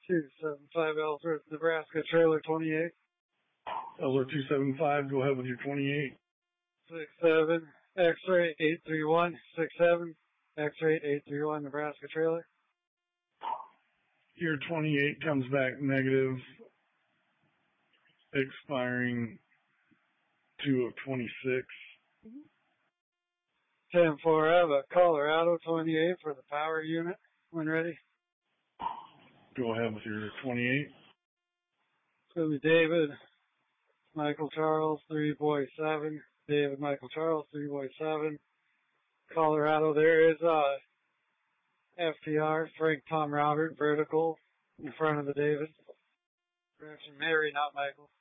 275 Ellsworth, Nebraska, trailer 28. Ellsworth 275, go ahead with your 28. 67, X-ray 831, 67, X-ray 831, Nebraska trailer. Your 28 comes back negative, expiring 2 of 26. 10-4, I have a Colorado 28 for the power unit when ready. Go ahead with your 28. It's going to be David Michael Charles, 3 boy 7. David Michael Charles, 3 boy 7. Colorado, there is FTR, Frank Tom Robert, vertical, in front of the David. Correction, Mary, not Michael.